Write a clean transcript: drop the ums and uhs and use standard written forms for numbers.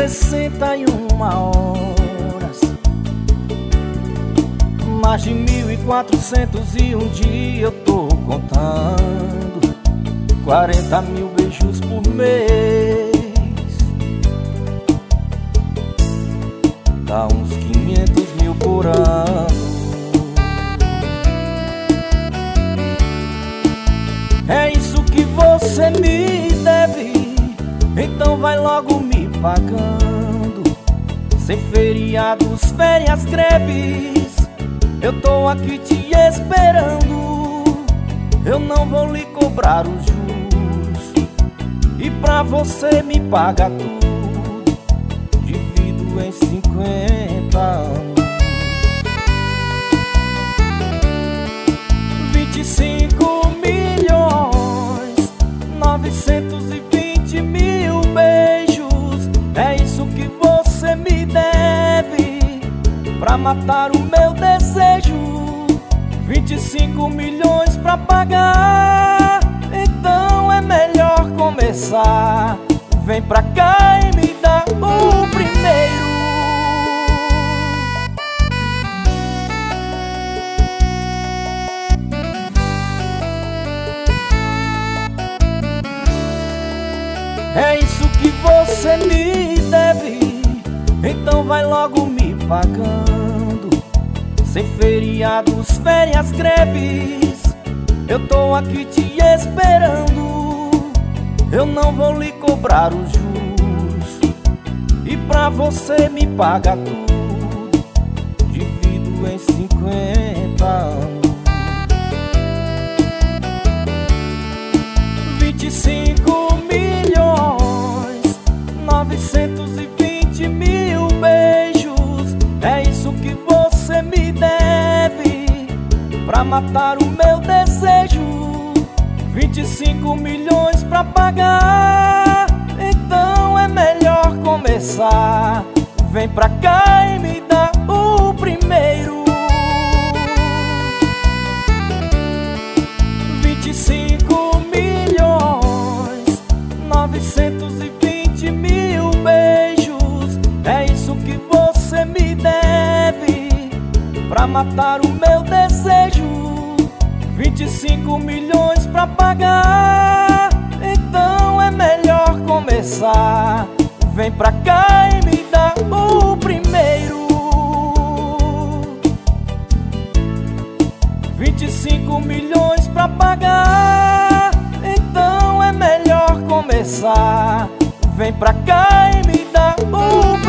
61 horas, mais de 1.400 e um dia eu tô contando 40 mil beijos por mês. Dá uns 500 mil por ano. É isso que você me deve, então vai logo me pagando. Sem feriados, férias, greves, eu tô aqui te esperando. Eu não vou lhe cobrar os juros, e pra você me paga tudo, divido em 50 anos. 25.920.000 beijos, é isso que você me deve, pra matar o meu desejo. 25 milhões pra pagar, então é melhor começar. Vem pra cá e me dá o primeiro. É isso que você me deve, então vai logo me pagando. Sem feriados, férias, greves, eu tô aqui te esperando. Eu não vou lhe cobrar os juros, e pra você me paga tudo, divido em 50 anos. 25.920.000 beijos, é isso que você me deve, pra matar o meu desejo. 25 milhões pra pagar, então é melhor começar. Vem pra cá e me dá o primeiro. 25.920.000 beijos, é isso que você me deve, pra matar o meu desejo. 25 milhões pra pagar, então é melhor começar. Vem pra cá e me dá o primeiro. 25 milhões pra pagar, então é melhor começar. Vem pra cá e me dá o primeiro.